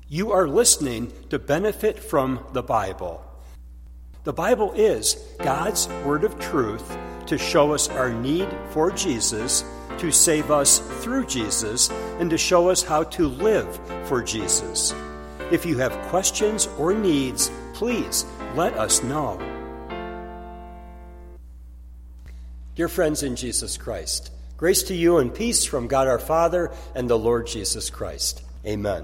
You are listening to Benefit from the Bible. The Bible is God's word of truth to show us our need for Jesus, to save us through Jesus, and to show us how to live for Jesus. If you have questions or needs, please let us know. Dear friends in Jesus Christ, grace to you and peace from God our Father and the Lord Jesus Christ. Amen.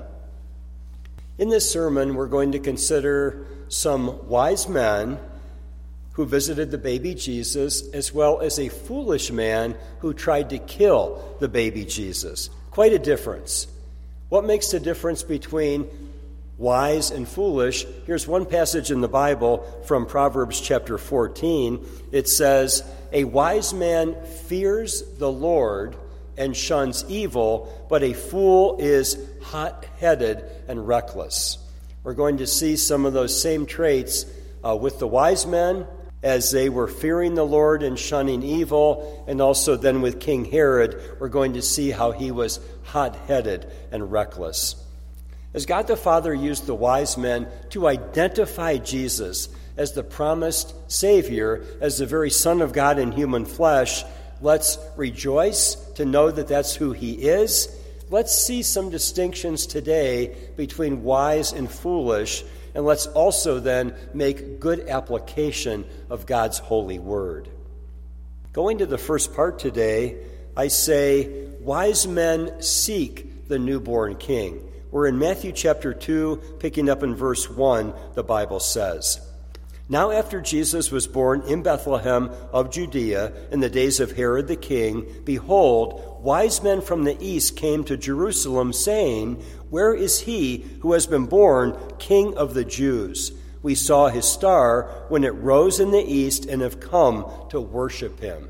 In this sermon, we're going to consider some wise men who visited the baby Jesus, as well as a foolish man who tried to kill the baby Jesus. Quite a difference. What makes the difference between wise and foolish? Here's one passage in the Bible from Proverbs chapter 14. It says, "A wise man fears the Lord and shuns evil, but a fool is hot-headed and reckless." We're going to see some of those same traits with the wise men as they were fearing the Lord and shunning evil, and also then with King Herod, we're going to see how he was hot-headed and reckless. As God the Father used the wise men to identify Jesus as the promised Savior, as the very Son of God in human flesh, let's rejoice to know that that's who he is. Let's see some distinctions today between wise and foolish, and let's also then make good application of God's holy word. Going to the first part today, I say, wise men seek the newborn king. We're in Matthew chapter 2, picking up in verse 1, the Bible says, "Now after Jesus was born in Bethlehem of Judea in the days of Herod the king, behold, wise men from the east came to Jerusalem, saying, 'Where is he who has been born King of the Jews? We saw his star when it rose in the east and have come to worship him.'"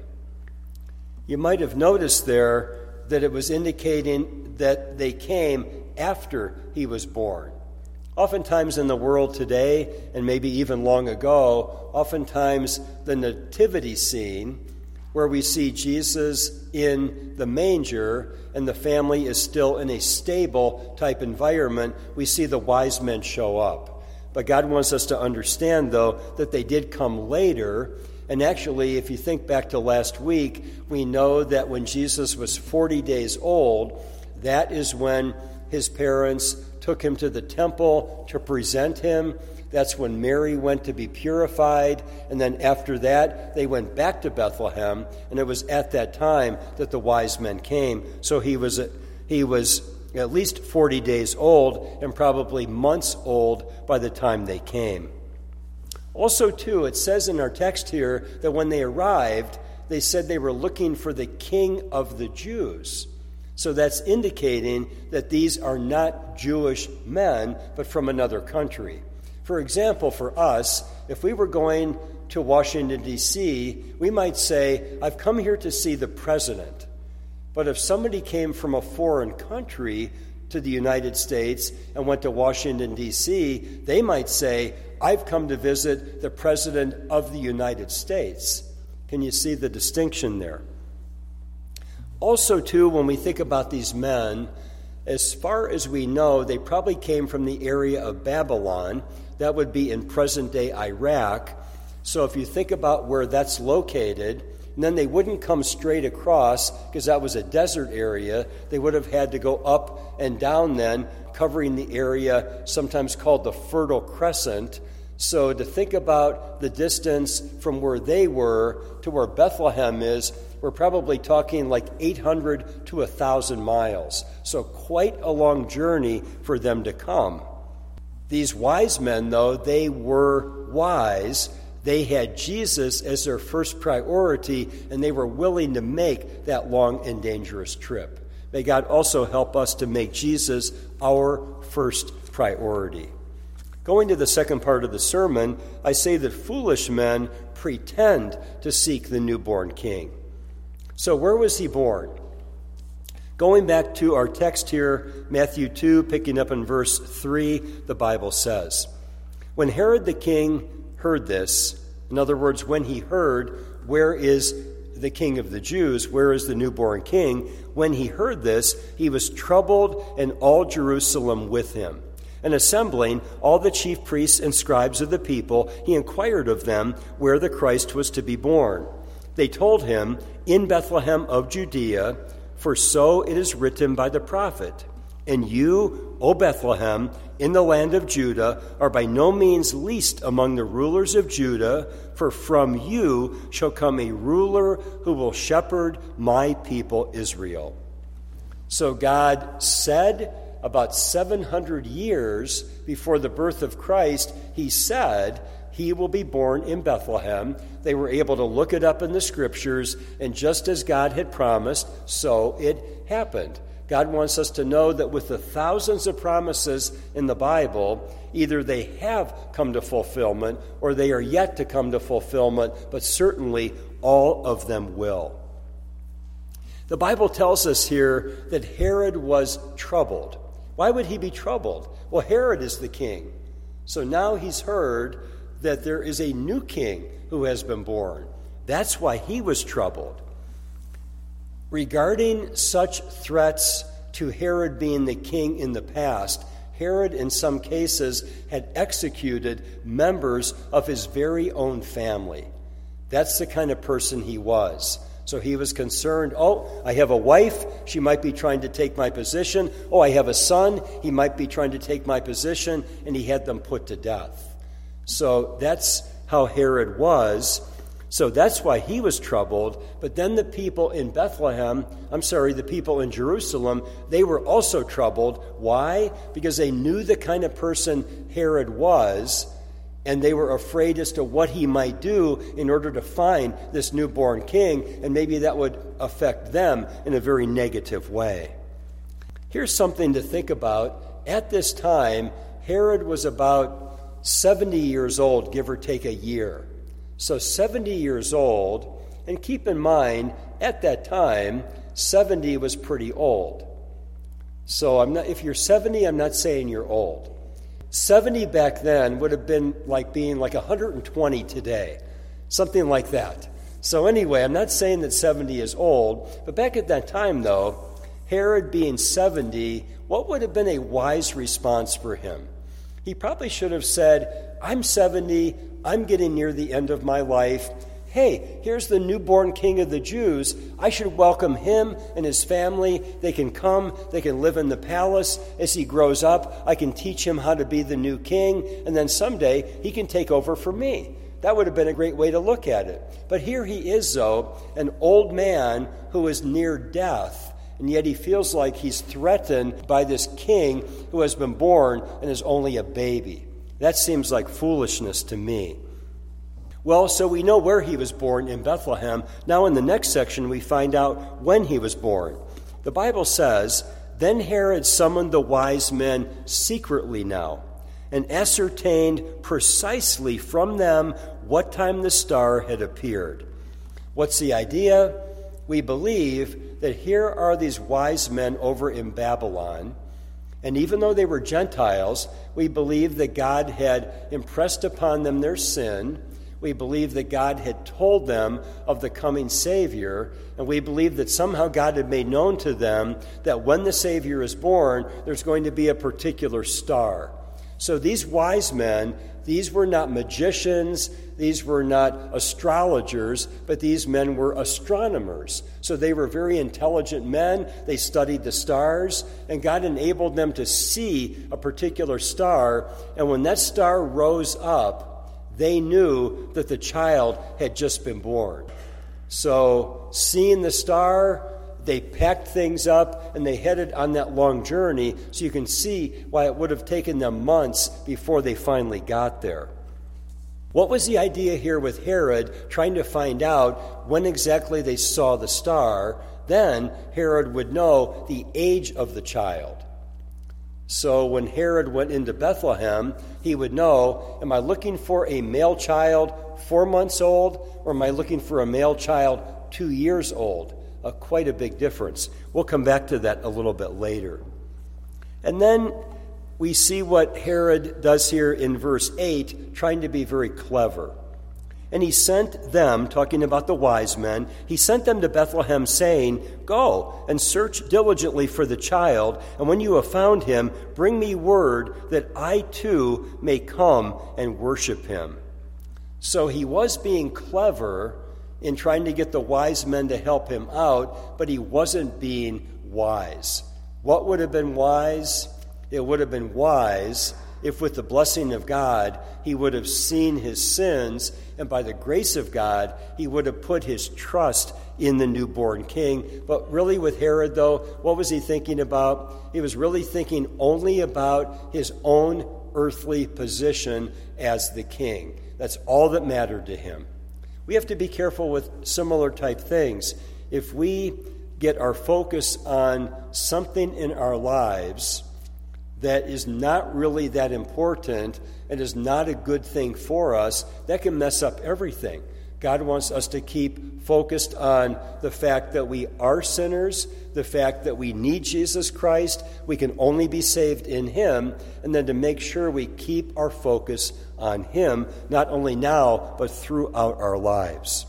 You might have noticed there that it was indicating that they came after he was born. Oftentimes in the world today, and maybe even long ago, oftentimes the nativity scene, where we see Jesus in the manger and the family is still in a stable type environment, we see the wise men show up. But God wants us to understand, though, that they did come later. And actually, if you think back to last week, we know that when Jesus was 40 days old, that is when his parents took him to the temple to present him. That's when Mary went to be purified. And then after that, they went back to Bethlehem. And it was at that time that the wise men came. So he was at least 40 days old and probably months old by the time they came. Also, too, it says in our text here that when they arrived, they said they were looking for the King of the Jews. So that's indicating that these are not Jewish men, but from another country. For example, for us, if we were going to Washington, D.C., we might say, "I've come here to see the president." But if somebody came from a foreign country to the United States and went to Washington, D.C., they might say, "I've come to visit the President of the United States." Can you see the distinction there? Also, too, when we think about these men, as far as we know, they probably came from the area of Babylon. That would be in present-day Iraq. So if you think about where that's located, and then they wouldn't come straight across because that was a desert area. They would have had to go up and down then, covering the area sometimes called the Fertile Crescent. So to think about the distance from where they were to where Bethlehem is, we're probably talking like 800 to 1,000 miles. So quite a long journey for them to come. These wise men, though, they were wise. They had Jesus as their first priority, and they were willing to make that long and dangerous trip. May God also help us to make Jesus our first priority. Going to the second part of the sermon, I say that foolish men pretend to seek the newborn king. So where was he born? Going back to our text here, Matthew 2, picking up in verse 3, the Bible says, "When Herod the king heard this," in other words, when he heard, "Where is the King of the Jews? Where is the newborn king?" When he heard this, he was troubled, and all Jerusalem with him. And assembling all the chief priests and scribes of the people, he inquired of them where the Christ was to be born. They told him, "In Bethlehem of Judea, for so it is written by the prophet. And you, O Bethlehem, in the land of Judah, are by no means least among the rulers of Judah, for from you shall come a ruler who will shepherd my people Israel." So God said, about 700 years before the birth of Christ, he said he will be born in Bethlehem. They were able to look it up in the scriptures, and just as God had promised, so it happened. God wants us to know that with the thousands of promises in the Bible, either they have come to fulfillment or they are yet to come to fulfillment, but certainly all of them will. The Bible tells us here that Herod was troubled. Why would he be troubled? Well, Herod is the king. So now he's heard that there is a new king who has been born. That's why he was troubled. Regarding such threats to Herod being the king in the past, Herod in some cases had executed members of his very own family. That's the kind of person he was. So he was concerned, I have a wife, she might be trying to take my position. I have a son, he might be trying to take my position, and he had them put to death. So that's how Herod was. So that's why he was troubled. But then the people in the people in Jerusalem, they were also troubled. Why? Because they knew the kind of person Herod was, and they were afraid as to what he might do in order to find this newborn king, and maybe that would affect them in a very negative way. Here's something to think about. At this time, Herod was about 70 years old, give or take a year. So 70 years old, and keep in mind, at that time, 70 was pretty old. So if you're 70, I'm not saying you're old. 70 back then would have been like being like 120 today, something like that. So anyway, I'm not saying that 70 is old, but back at that time, though, Herod being 70, what would have been a wise response for him? He probably should have said, I'm 70, I'm getting near the end of my life. Hey, here's the newborn king of the Jews. I should welcome him and his family. They can come, they can live in the palace. As he grows up, I can teach him how to be the new king, and then someday he can take over for me. That would have been a great way to look at it. But here he is, though, an old man who is near death, and yet he feels like he's threatened by this king who has been born and is only a baby. That seems like foolishness to me. Well, so we know where he was born, in Bethlehem. Now in the next section we find out when he was born. The Bible says, "Then Herod summoned the wise men secretly now, and ascertained precisely from them what time the star had appeared." What's the idea? We believe that here are these wise men over in Babylon, and even though they were Gentiles, we believe that God had impressed upon them their sin. We believe that God had told them of the coming Savior, and we believe that somehow God had made known to them that when the Savior is born, there's going to be a particular star. So these wise men, these were not magicians, these were not astrologers, but these men were astronomers. So they were very intelligent men. They studied the stars, and God enabled them to see a particular star, and when that star rose up, they knew that the child had just been born. So, seeing the star, they packed things up and they headed on that long journey, so you can see why it would have taken them months before they finally got there. What was the idea here with Herod trying to find out when exactly they saw the star? Then Herod would know the age of the child. So when Herod went into Bethlehem, he would know, am I looking for a male child 4 months old, or am I looking for a male child 2 years old? Quite a big difference. We'll come back to that a little bit later. And then we see what Herod does here in verse 8, trying to be very clever. And he sent them, talking about the wise men, he sent them to Bethlehem, saying, "Go and search diligently for the child, and when you have found him, bring me word that I too may come and worship him." So he was being clever in trying to get the wise men to help him out, but he wasn't being wise. What would have been wise? It would have been wise if with the blessing of God, he would have seen his sins, and by the grace of God, he would have put his trust in the newborn king. But really with Herod, though, what was he thinking about? He was really thinking only about his own earthly position as the king. That's all that mattered to him. We have to be careful with similar type things. If we get our focus on something in our lives that is not really that important and is not a good thing for us, that can mess up everything. God wants us to keep focused on the fact that we are sinners, the fact that we need Jesus Christ, we can only be saved in him, and then to make sure we keep our focus on him, not only now, but throughout our lives.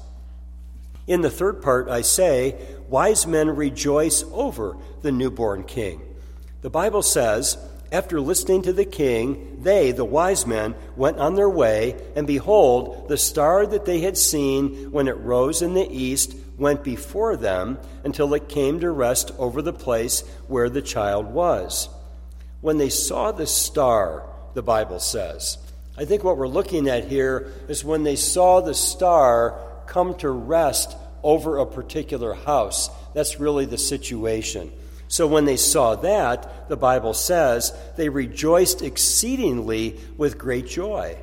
In the third part, I say, wise men rejoice over the newborn king. The Bible says, after listening to the king, they, the wise men, went on their way, and behold, the star that they had seen when it rose in the east went before them until it came to rest over the place where the child was. When they saw the star, the Bible says, I think what we're looking at here is when they saw the star come to rest over a particular house. That's really the situation. So when they saw that, the Bible says, they rejoiced exceedingly with great joy.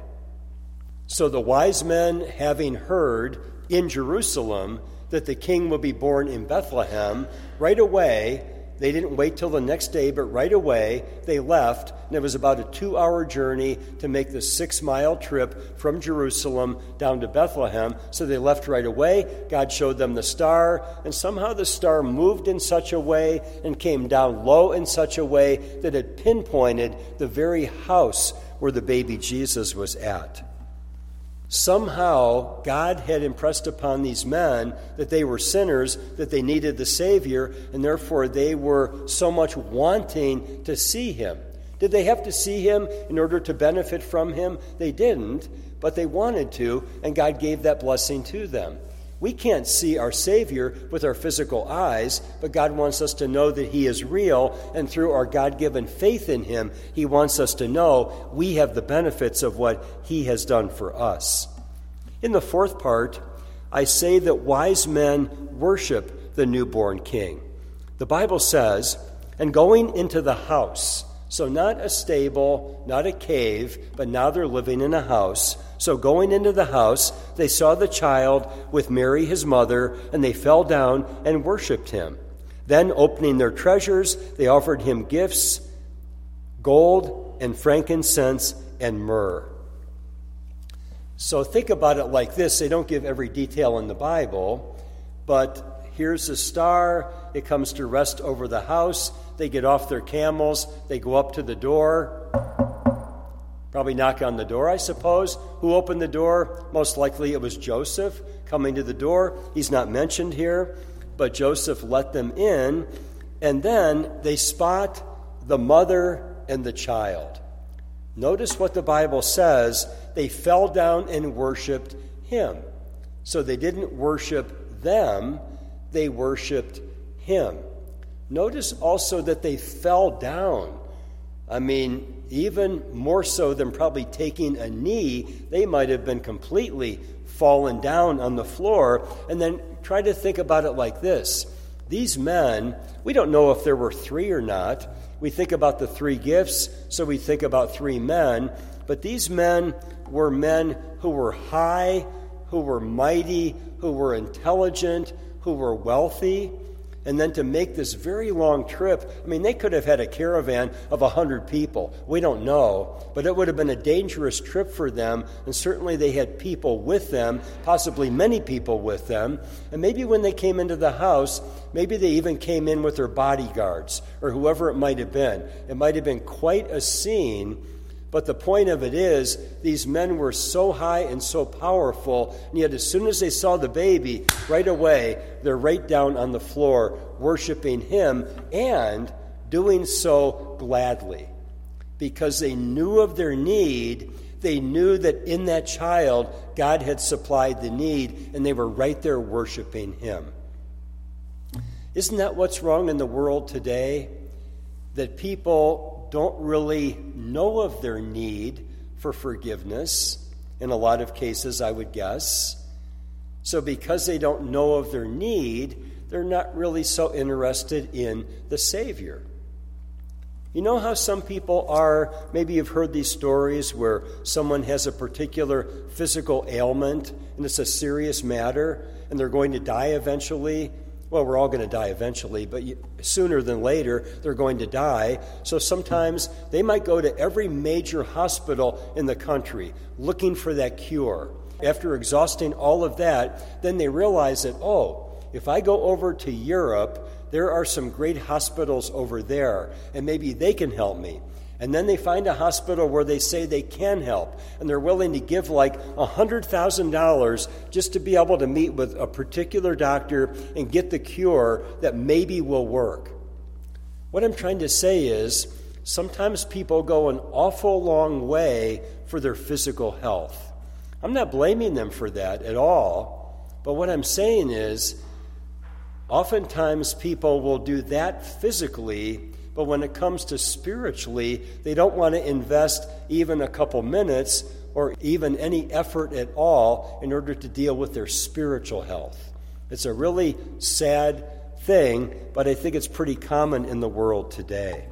So the wise men, having heard in Jerusalem that the king would be born in Bethlehem, right away, they didn't wait till the next day, but right away they left, and it was about a 2-hour journey to make the 6-mile trip from Jerusalem down to Bethlehem. So they left right away. God showed them the star, and somehow the star moved in such a way and came down low in such a way that it pinpointed the very house where the baby Jesus was at. Somehow, God had impressed upon these men that they were sinners, that they needed the Savior, and therefore they were so much wanting to see him. Did they have to see him in order to benefit from him? They didn't, but they wanted to, and God gave that blessing to them. We can't see our Savior with our physical eyes, but God wants us to know that he is real, and through our God-given faith in him, he wants us to know we have the benefits of what he has done for us. In the fourth part, I say that wise men worship the newborn king. The Bible says, and going into the house, so not a stable, not a cave, but now they're living in a house. So going into the house, they saw the child with Mary his mother, and they fell down and worshipped him. Then, opening their treasures, they offered him gifts, gold and frankincense and myrrh. So think about it like this. They don't give every detail in the Bible, but here's a star. It comes to rest over the house. They get off their camels. They go up to the door. Probably knock on the door, I suppose. Who opened the door? Most likely it was Joseph coming to the door. He's not mentioned here, but Joseph let them in, and then they spot the mother and the child. Notice what the Bible says. They fell down and worshiped him. So they didn't worship them, they worshiped him. Notice also that they fell down. I mean, even more so than probably taking a knee, they might have been completely fallen down on the floor. And then try to think about it like this. These men, we don't know if there were 3 or not. We think about the 3 gifts, so we think about 3 men. But these men were men who were high, who were mighty, who were intelligent, who were wealthy. And then to make this very long trip, I mean, they could have had a caravan of 100 people. We don't know. But it would have been a dangerous trip for them. And certainly they had people with them, possibly many people with them. And maybe when they came into the house, maybe they even came in with their bodyguards or whoever it might have been. It might have been quite a scene But the point of it is, these men were so high and so powerful, and yet as soon as they saw the baby, right away, they're right down on the floor worshiping him and doing so gladly. Because they knew of their need, they knew that in that child, God had supplied the need, and they were right there worshiping him. Isn't that what's wrong in the world today? That people don't really know of their need for forgiveness, in a lot of cases, I would guess. So because they don't know of their need, they're not really so interested in the Savior. You know how some people are, maybe you've heard these stories where someone has a particular physical ailment and it's a serious matter and they're going to die eventually. Well, we're all going to die eventually, but sooner than later they're going to die. So sometimes they might go to every major hospital in the country looking for that cure. After exhausting all of that, then they realize that, if I go over to Europe, there are some great hospitals over there, and maybe they can help me. And then they find a hospital where they say they can help, and they're willing to give like $100,000 just to be able to meet with a particular doctor and get the cure that maybe will work. What I'm trying to say is, sometimes people go an awful long way for their physical health. I'm not blaming them for that at all, but what I'm saying is, oftentimes people will do that physically, but when it comes to spiritually, they don't want to invest even a couple minutes or even any effort at all in order to deal with their spiritual health. It's a really sad thing, but I think it's pretty common in the world today.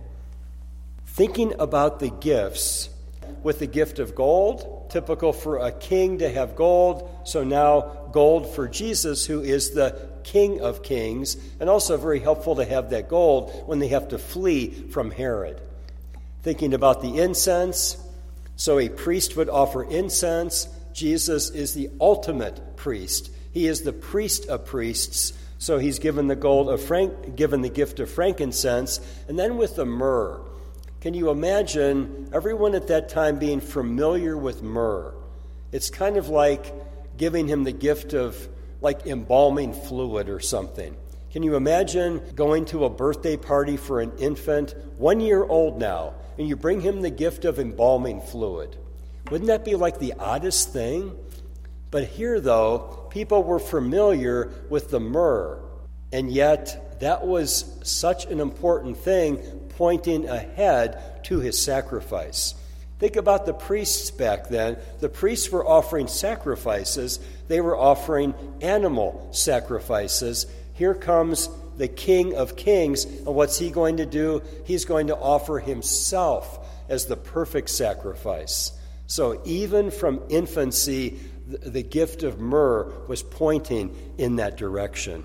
Thinking about the gifts, with the gift of gold, typical for a king to have gold, so now gold for Jesus, who is the King of Kings, and also very helpful to have that gold when they have to flee from Herod. Thinking about the incense, so a priest would offer incense. Jesus is the ultimate priest. He is the priest of priests, so he's given given the gift of frankincense, and then with the myrrh. Can you imagine everyone at that time being familiar with myrrh? It's kind of like giving him the gift of like embalming fluid or something. Can you imagine going to a birthday party for an infant, 1 year old now, and you bring him the gift of embalming fluid? Wouldn't that be like the oddest thing? But here, though, people were familiar with the myrrh, and yet that was such an important thing, pointing ahead to his sacrifice. Think about the priests back then. The priests were offering sacrifices. They were offering animal sacrifices. Here comes the King of Kings, and what's he going to do? He's going to offer himself as the perfect sacrifice. So even from infancy, the gift of myrrh was pointing in that direction.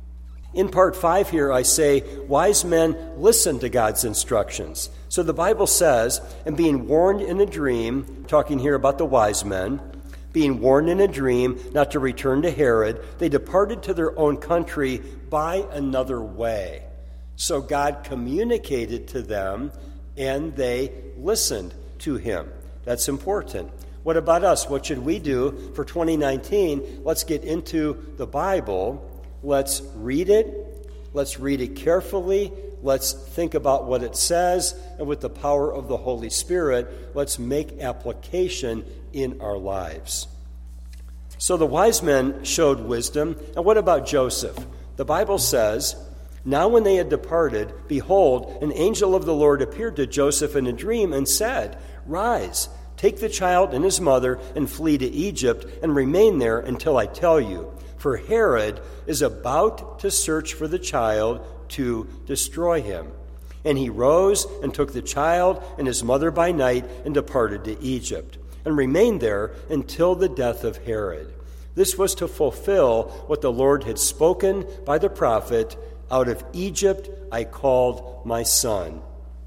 In part 5 here, I say, wise men listen to God's instructions. So the Bible says, and being warned in a dream, talking here about the wise men, being warned in a dream not to return to Herod, they departed to their own country by another way. So God communicated to them, and they listened to him. That's important. What about us? What should we do for 2019? Let's get into the Bible. Let's read it. Let's read it carefully. Let's think about what it says. And with the power of the Holy Spirit, let's make application in our lives. So the wise men showed wisdom. And what about Joseph? The Bible says, now when they had departed, behold, an angel of the Lord appeared to Joseph in a dream and said, rise, take the child and his mother and flee to Egypt and remain there until I tell you. For Herod is about to search for the child to destroy him. And he rose and took the child and his mother by night and departed to Egypt, and remained there until the death of Herod. This was to fulfill what the Lord had spoken by the prophet, out of Egypt I called my son.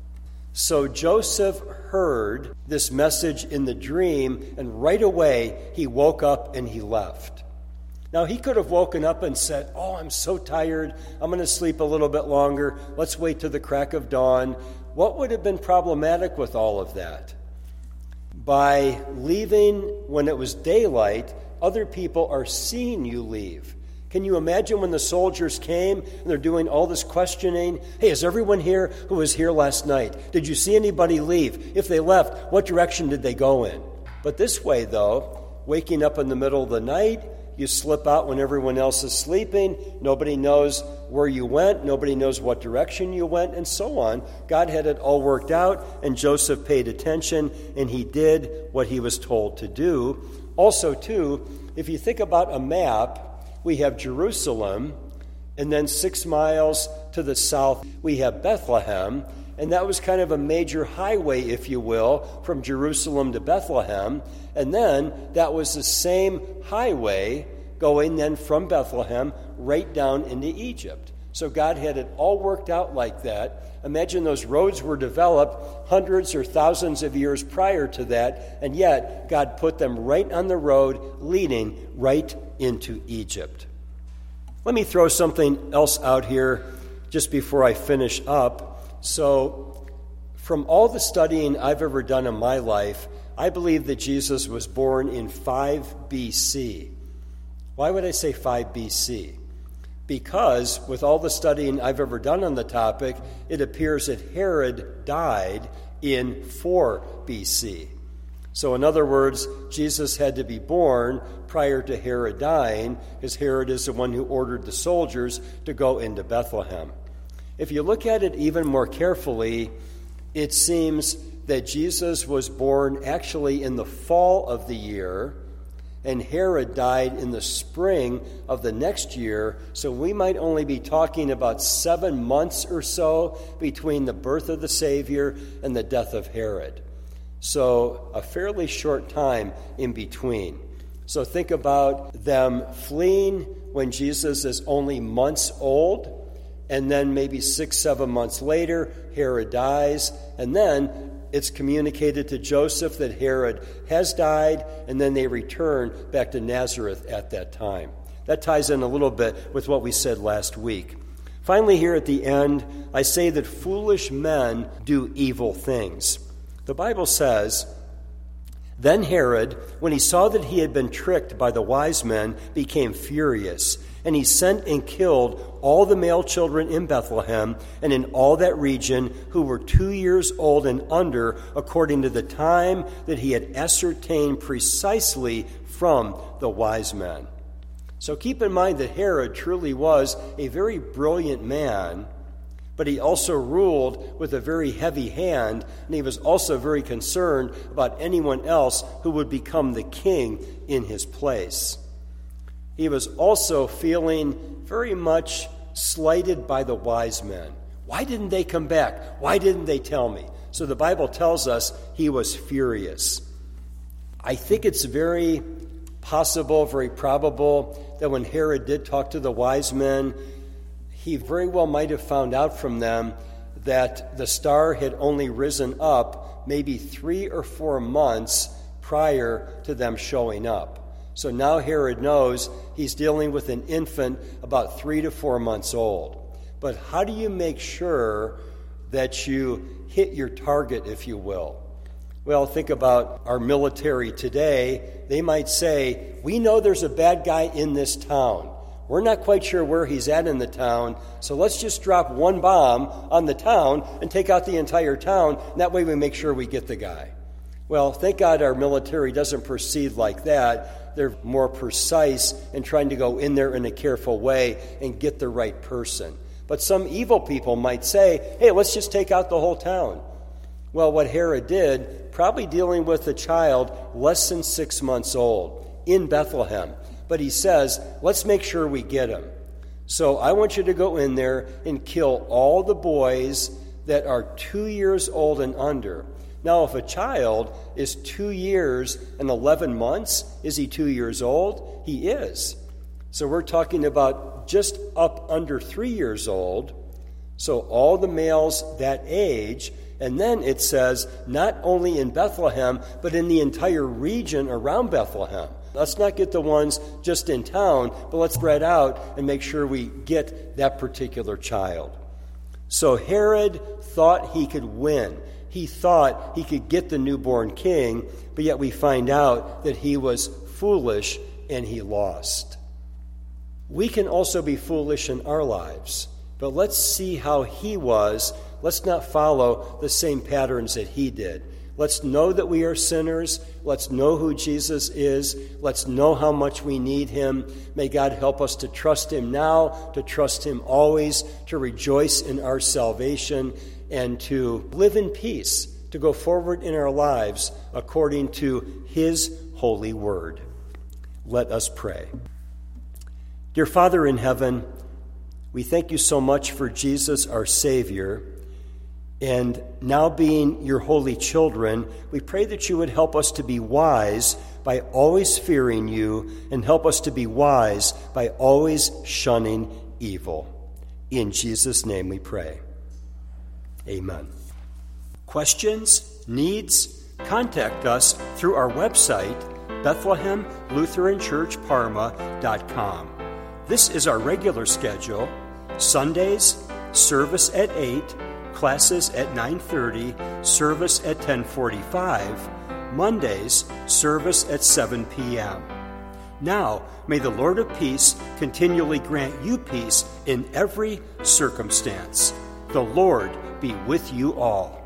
So Joseph heard this message in the dream, and right away he woke up and he left. Now, he could have woken up and said, I'm so tired. I'm going to sleep a little bit longer. Let's wait till the crack of dawn. What would have been problematic with all of that? By leaving when it was daylight, other people are seeing you leave. Can you imagine when the soldiers came and they're doing all this questioning? Hey, is everyone here who was here last night? Did you see anybody leave? If they left, what direction did they go in? But this way, though, waking up in the middle of the night, you slip out when everyone else is sleeping. Nobody knows where you went. Nobody knows what direction you went, and so on. God had it all worked out, and Joseph paid attention, and he did what he was told to do. Also, too, if you think about a map, we have Jerusalem, and then 6 miles to the south, we have Bethlehem, and that was kind of a major highway, if you will, from Jerusalem to Bethlehem. And then that was the same highway going then from Bethlehem right down into Egypt. So God had it all worked out like that. Imagine those roads were developed hundreds or thousands of years prior to that, and yet God put them right on the road leading right into Egypt. Let me throw something else out here just before I finish up. So, from all the studying I've ever done in my life, I believe that Jesus was born in 5 BC. Why would I say 5 BC? Because with all the studying I've ever done on the topic, it appears that Herod died in 4 BC. So in other words, Jesus had to be born prior to Herod dying, because Herod is the one who ordered the soldiers to go into Bethlehem. If you look at it even more carefully, it seems that Jesus was born actually in the fall of the year, and Herod died in the spring of the next year, so we might only be talking about 7 months or so between the birth of the Savior and the death of Herod. So a fairly short time in between. So think about them fleeing when Jesus is only months old, and then maybe 6-7 months later, Herod dies, and then it's communicated to Joseph that Herod has died, and then they return back to Nazareth at that time. That ties in a little bit with what we said last week. Finally, here at the end, I say that foolish men do evil things. The Bible says, "Then Herod, when he saw that he had been tricked by the wise men, became furious, and he sent and killed all the male children in Bethlehem and in all that region who were 2 years old and under, according to the time that he had ascertained precisely from the wise men." So keep in mind that Herod truly was a very brilliant man, but he also ruled with a very heavy hand, and he was also very concerned about anyone else who would become the king in his place. He was also feeling very much slighted by the wise men. Why didn't they come back? Why didn't they tell me? So the Bible tells us he was furious. I think it's very possible, very probable, that when Herod did talk to the wise men, he very well might have found out from them that the star had only risen up maybe 3 or 4 months prior to them showing up. So now Herod knows he's dealing with an infant about 3 to 4 months old. But how do you make sure that you hit your target, if you will? Well, think about our military today. They might say, "We know there's a bad guy in this town. We're not quite sure where he's at in the town, so let's just drop one bomb on the town and take out the entire town, and that way we make sure we get the guy." Well, thank God our military doesn't proceed like that. They're more precise in trying to go in there in a careful way and get the right person. But some evil people might say, "Hey, let's just take out the whole town." Well, what Herod did, probably dealing with a child less than 6 months old in Bethlehem. But he says, let's make sure we get him. So I want you to go in there and kill all the boys that are 2 years old and under. Now, if a child is 2 years and 11 months, is he 2 years old? He is. So we're talking about just up under 3 years old. So all the males that age. And then it says, not only in Bethlehem, but in the entire region around Bethlehem. Let's not get the ones just in town, but let's spread out and make sure we get that particular child. So Herod thought he could win. He thought he could get the newborn king, but yet we find out that he was foolish and he lost. We can also be foolish in our lives, but let's see how he was. Let's not follow the same patterns that he did. Let's know that we are sinners. Let's know who Jesus is. Let's know how much we need him. May God help us to trust him now, to trust him always, to rejoice in our salvation, and to live in peace, to go forward in our lives according to his holy word. Let us pray. Dear Father in heaven, we thank you so much for Jesus, our Savior. And now being your holy children, we pray that you would help us to be wise by always fearing you, and help us to be wise by always shunning evil. In Jesus' name we pray. Amen. Questions, needs, contact us through our website, BethlehemLutheranChurchParma.com. This is our regular schedule. Sundays, service at 8, classes at 9:30, service at 10:45. Mondays, service at 7 p.m. Now, may the Lord of peace continually grant you peace in every circumstance. The Lord be with you all.